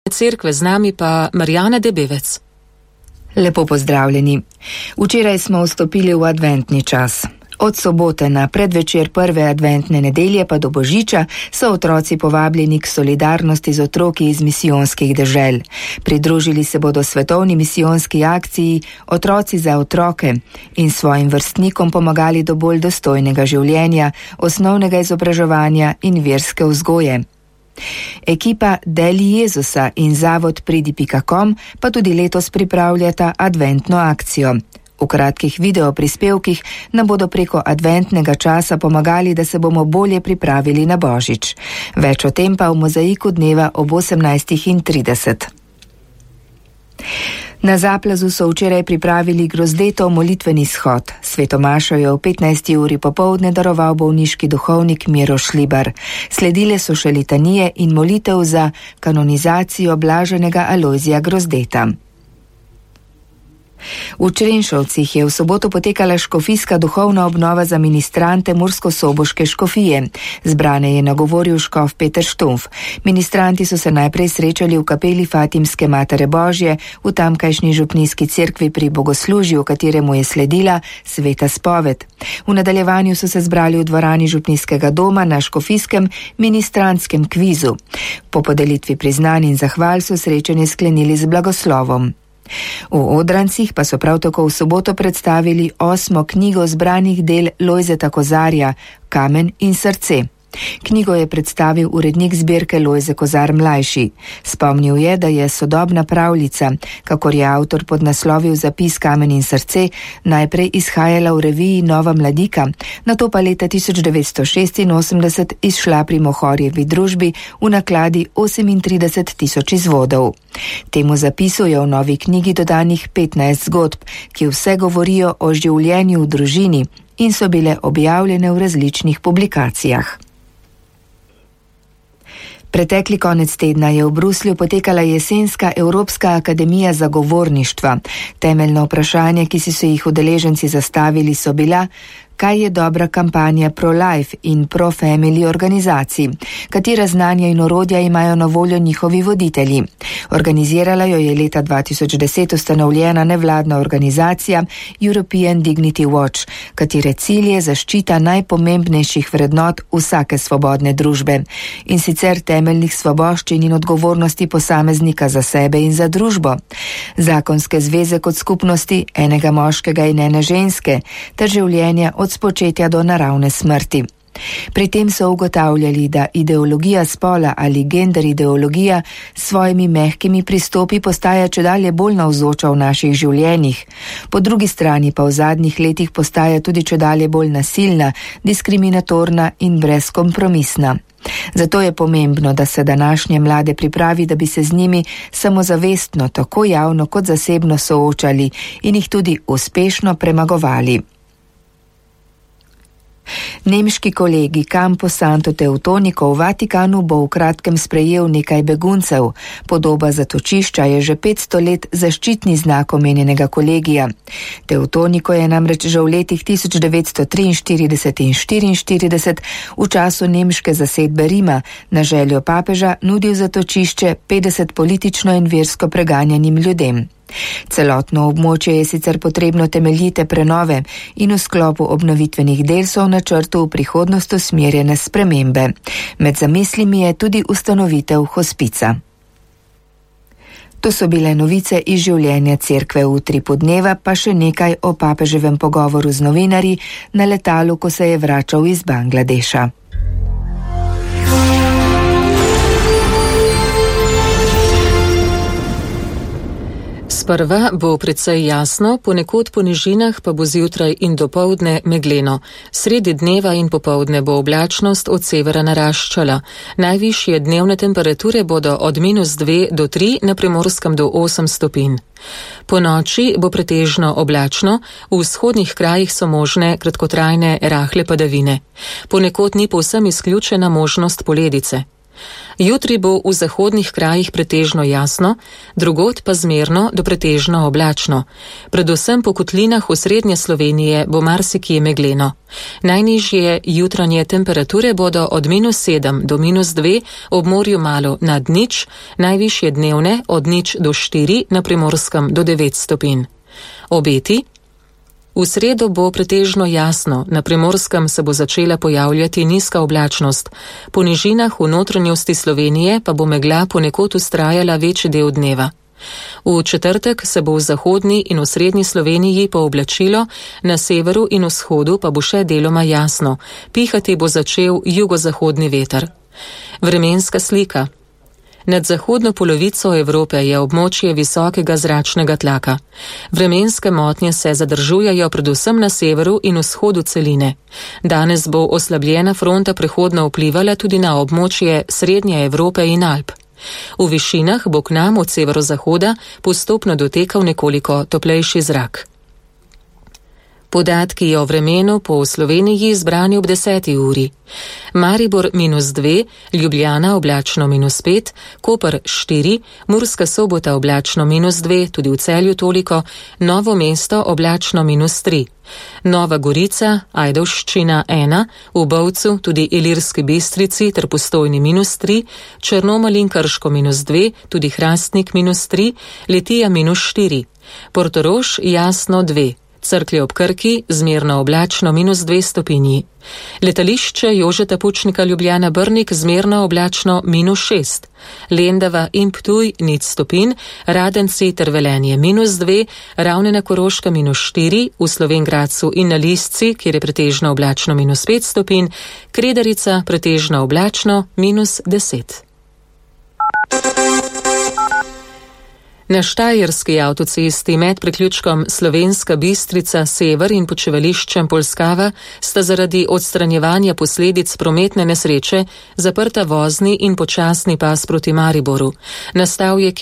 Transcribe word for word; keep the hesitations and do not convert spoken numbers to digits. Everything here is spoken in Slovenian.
Cerkve, z nami pa Marjana Debevec. Lepo pozdravljeni. Včeraj smo vstopili v adventni čas. Od sobote na predvečer prve adventne nedelje pa do Božiča so otroci povabljeni k solidarnosti z otroki iz misijonskih dežel. Pridružili se bodo svetovni misijonski akciji Otroci za otroke in svojim vrstnikom pomagali do bolj dostojnega življenja, osnovnega izobraževanja in verske vzgoje. Ekipa Deli Jezusa in zavod pridi pika com pa tudi letos pripravljata adventno akcijo. V kratkih video prispevkih nam bodo preko adventnega časa pomagali, da se bomo bolje pripravili na Božič. Več o tem pa v mozaiku dneva ob osemnajstih trideset. Na Zaplazu so včeraj pripravili Grozdetov molitveni shod. Svetomašo je v petnajsti uri popoldne daroval bolniški duhovnik Miro Šlibar. Sledile so še litanije in molitev za kanonizacijo blaženega Alojzija Grozdeta. V Črenšovcih je v soboto potekala škofijska duhovna obnova za ministrante Mursko-Soboške škofije. Zbrane je nagovoril škof Peter Štumf. Ministranti so se najprej srečali v kapeli Fatimske Matere Božje v tamkajšnji župnijski cerkvi pri bogoslužju, kateremu je sledila sveta spoved. V nadaljevanju so se zbrali v dvorani župnijskega doma na škofijskem ministrantskem kvizu. Po podelitvi priznanj in zahval so srečanje sklenili z blagoslovom. V Odrancih pa so prav tako v soboto predstavili osmo knjigo zbranih del Lojzeta Kozarja, Kamen in srce. Knjigo je predstavil urednik zbirke Lojze Kozar mlajši. Spomnil je, da je sodobna pravljica, kakor je avtor podnaslovil zapis Kamen in srce, najprej izhajala v reviji Nova mladika, nato pa leta tisoč devetsto šestinosemdeset izšla pri Mohorjevi družbi v nakladi osemintrideset tisoč izvodov. Temu zapisu je v novi knjigi dodanih petnajst zgodb, ki vse govorijo o življenju v družini in so bile objavljene v različnih publikacijah. Pretekli konec tedna je v Bruslju potekala jesenska Evropska akademija zagovorništva. Temeljno vprašanje, ki si so jih udeleženci zastavili, so bila, kaj je dobra kampanja pro-life in pro-family organizacij, katera znanja in orodja imajo na voljo njihovi voditelji. Organizirala jo je leta dva tisoč deset ustanovljena nevladna organizacija European Dignity Watch, katere cilj je zaščita najpomembnejših vrednot vsake svobodne družbe, in sicer temeljnih svoboščin in odgovornosti posameznika za sebe in za družbo, zakonske zveze kot skupnosti enega moškega in ene ženske, ter življenja od spočetja do naravne smrti. Pri tem so ugotavljali, da ideologija spola ali gender ideologija s svojimi mehkimi pristopi postaja čedalje bolj navzoča v naših življenjih. Po drugi strani pa v zadnjih letih postaja tudi čedalje bolj nasilna, diskriminatorna in brezkompromisna. Zato je pomembno, da se današnje mlade pripravi, da bi se z njimi samozavestno, tako javno kot zasebno soočali in jih tudi uspešno premagovali. Nemški kolegi Campo Santo Teutoniko v Vatikanu bo v kratkem sprejel nekaj beguncev. Podoba zatočišča je že petsto let zaščitni znak omenjenega kolegija. Teutoniko je namreč že v letih tisoč devetsto triinštirideset in štiriinštirideset v času nemške zasedbe Rima na željo papeža nudil zatočišče petdeset politično in versko preganjanim ljudem. Celotno območje je sicer potrebno temeljite prenove in v sklopu obnovitvenih del so v načrtu v prihodnost usmerjene spremembe. Med zamislimi je tudi ustanovitev hospica. To so bile novice iz življenja cerkve v utripu dneva, pa še nekaj o papeževem pogovoru z novinarji na letalu, ko se je vračal iz Bangladeša. Sprva bo precej jasno, ponekod po nižinah pa bo zjutraj in dopoldne megleno. Sredi dneva in popoldne bo oblačnost od severa naraščala. Najvišje dnevne temperature bodo od minus dve do tri, na Primorskem do osem stopinj. Po noči bo pretežno oblačno, v vzhodnih krajih so možne kratkotrajne rahle padavine. Ponekod ni povsem izključena možnost poledice. Jutri bo v zahodnih krajih pretežno jasno, drugod pa zmerno do pretežno oblačno. Predvsem po kotlinah v srednje Slovenije bo marsikje megleno. Najnižje jutranje temperature bodo od minus sedem do minus dve, ob morju malo nad nič, najvišje dnevne od nič do štiri, na Primorskem do devet stopinj. Obeti. V sredo bo pretežno jasno, na Primorskem se bo začela pojavljati nizka oblačnost, po nižinah v notranjosti Slovenije pa bo megla ponekod vztrajala večji del dneva. V četrtek se bo v zahodni in v srednji Sloveniji pooblačilo, na severu in vzhodu pa bo še deloma jasno, pihati bo začel jugozahodni veter. Vremenska slika. Nad zahodno polovico Evrope je območje visokega zračnega tlaka. Vremenske motnje se zadržujejo predvsem na severu in vzhodu celine. Danes bo oslabljena fronta prehodno vplivala tudi na območje Srednje Evrope in Alp. V višinah bo k nam od severozahoda postopno dotekal nekoliko toplejši zrak. Podatki o vremenu po Sloveniji zbrani ob deseti uri. Maribor minus dve, Ljubljana oblačno minus pet, Koper štiri, Murska Sobota oblačno minus dve, tudi v Celju toliko, Novo mesto oblačno minus tri. Nova Gorica, Ajdovščina ena, v Bovcu tudi Ilirski Bistrici ter Postojni minus tri, Črnomelj in Krško minus dve, tudi Hrastnik minus tri, Litija minus štiri. Portorož jasno dve. Cerklje ob Krki, zmerno oblačno minus dve stopinji. Letališče Jožeta Pučnika Ljubljana Brnik, zmerno oblačno minus šest. Lendava in Ptuj nič stopinj, Radenci ter Velenje minus dve, Ravne na Koroškem minus štiri, v Slovenj Gradcu in na Lisci, kjer je pretežno oblačno minus pet stopinj, Kredarica pretežno oblačno minus deset. Na Štajerski avtocesti med priključkom Slovenska Bistrica Sever in počivališčem Polskava sta zaradi odstranjevanja posledic prometne nesreče zaprta vozni in počasni pas proti Mariboru. Nastal je